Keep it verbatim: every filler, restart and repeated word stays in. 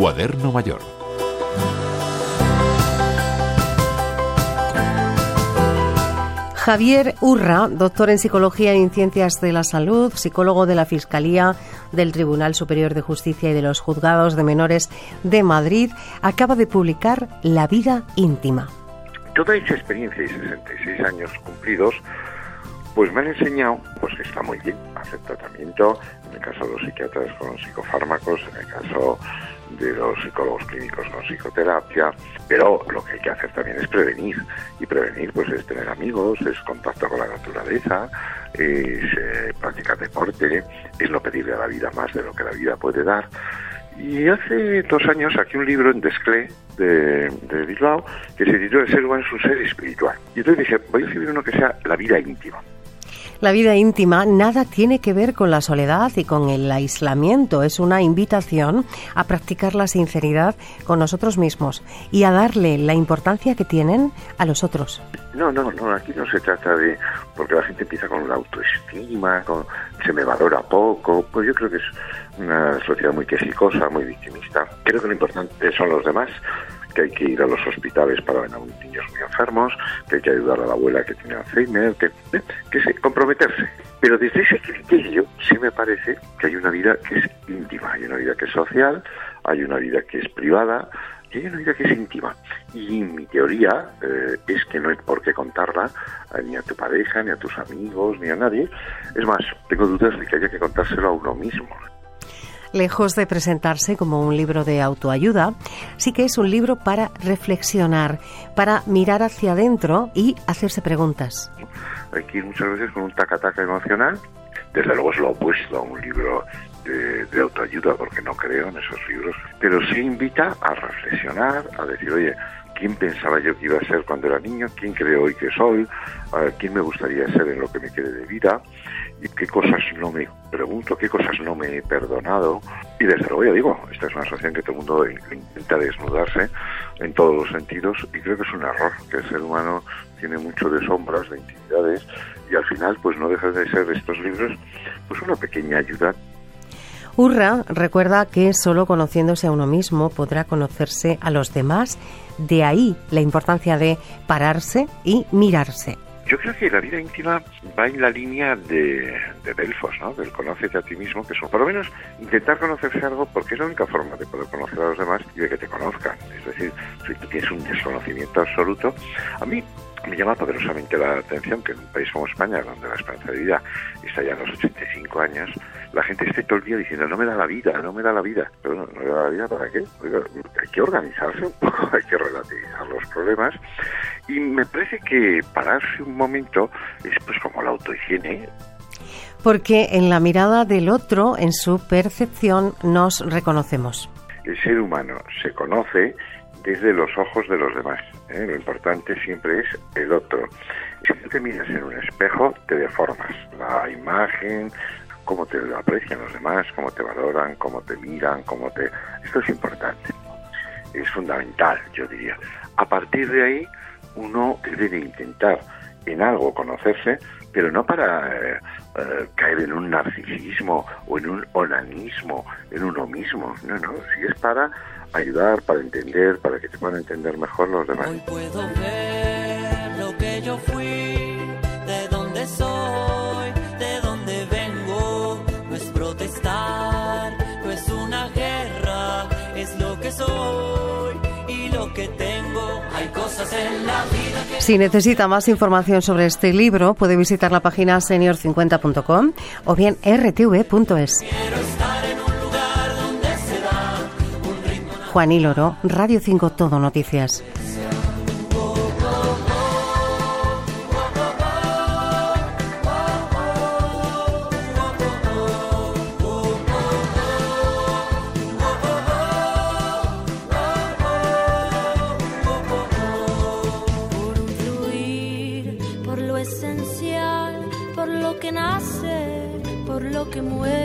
Cuaderno Mayor. Javier Urra, doctor en Psicología y en Ciencias de la Salud, psicólogo de la Fiscalía del Tribunal Superior de Justicia y de los Juzgados de Menores de Madrid, acaba de publicar La vida íntima. Toda esa experiencia y sesenta y seis años cumplidos, pues me han enseñado pues que está muy bien hacer tratamiento, en el caso de los psiquiatras con psicofármacos, en el caso de los psicólogos clínicos con psicoterapia, pero lo que hay que hacer también es prevenir, y prevenir pues es tener amigos, es contacto con la naturaleza, es eh, practicar deporte, es no pedirle a la vida más de lo que la vida puede dar. Y hace dos años saqué un libro en Desclé de, de Bilbao que se titula El ser humano es un ser espiritual, y entonces dije, voy a escribir uno que sea La vida íntima. La vida íntima nada tiene que ver con la soledad y con el aislamiento. Es una invitación a practicar la sinceridad con nosotros mismos y a darle la importancia que tienen a los otros. No, no, no, aquí no se trata de... porque la gente empieza con la autoestima, con se me valora poco. Pues yo creo que es una sociedad muy quejicosa, muy victimista. Creo que lo importante son los demás, que hay que ir a los hospitales para ver a niños muy enfermos, que hay que ayudar a la abuela que tiene Alzheimer, que, que sí, comprometerse. Pero desde ese criterio sí me parece que hay una vida que es íntima, hay una vida que es social, hay una vida que es privada, y hay una vida que es íntima. Y mi teoría eh, es que no hay por qué contarla eh, ni a tu pareja, ni a tus amigos, ni a nadie. Es más, tengo dudas de que haya que contárselo a uno mismo. Lejos de presentarse como un libro de autoayuda, sí que es un libro para reflexionar, para mirar hacia adentro y hacerse preguntas. Hay que ir muchas veces con un taca-taca emocional. Desde luego es lo opuesto a un libro de, de autoayuda, porque no creo en esos libros. Pero sí invita a reflexionar, a decir, oye, ¿quién pensaba yo que iba a ser cuando era niño? ¿Quién creo hoy que soy? ¿Quién me gustaría ser en lo que me quede de vida? ¿Y qué cosas no me pregunto? ¿Qué cosas no me he perdonado? Y desde luego, ya digo, esta es una sociedad en que todo el mundo intenta desnudarse en todos los sentidos, y creo que es un error, que el ser humano tiene mucho de sombras, de intimidades, y al final pues no dejan de ser estos libros pues una pequeña ayuda. Urra recuerda que solo conociéndose a uno mismo podrá conocerse a los demás. De ahí la importancia de pararse y mirarse. Yo creo que la vida íntima va en la línea de, de Delfos, ¿no? Del conócete a ti mismo, que son por lo menos intentar conocerse algo, porque es la única forma de poder conocer a los demás y de que te conozcan. Es decir, si tú tienes un desconocimiento absoluto, a mí me llama poderosamente la atención que en un país como España, donde la esperanza de vida está ya en los ochenta y cinco años, la gente esté todo el día diciendo, no me da la vida, no me da la vida. Pero no, no me da la vida, ¿para qué? Oiga, hay que organizarse un poco, hay que relativizar los problemas. Y me parece que pararse un momento es pues como la autohigiene. Porque en la mirada del otro, en su percepción, nos reconocemos. El ser humano se conoce desde los ojos de los demás, ¿eh? Lo importante siempre es el otro. Si tú te miras en un espejo, te deformas. La imagen, cómo te aprecian los demás, cómo te valoran, cómo te miran, cómo te... Esto es importante, es fundamental, yo diría. A partir de ahí, uno debe de intentar en algo conocerse, pero no para eh, eh, caer en un narcisismo o en un onanismo en uno mismo. No, no, si es para ayudar, para entender, para que te puedan entender mejor los demás. Hoy puedo ver lo que yo fui, de dónde soy, de dónde vengo. No es protestar, no es una guerra, es lo que soy y lo que tengo. Hay cosas en la vida que... Si necesita más información sobre este libro, puede visitar la página senior cincuenta punto com o bien erre te ve punto es. Quiero estar en un lugar donde se da un ritmo... Juanil Loro, Radio cinco Todo Noticias. Esencial, por lo que nace, por lo que muere.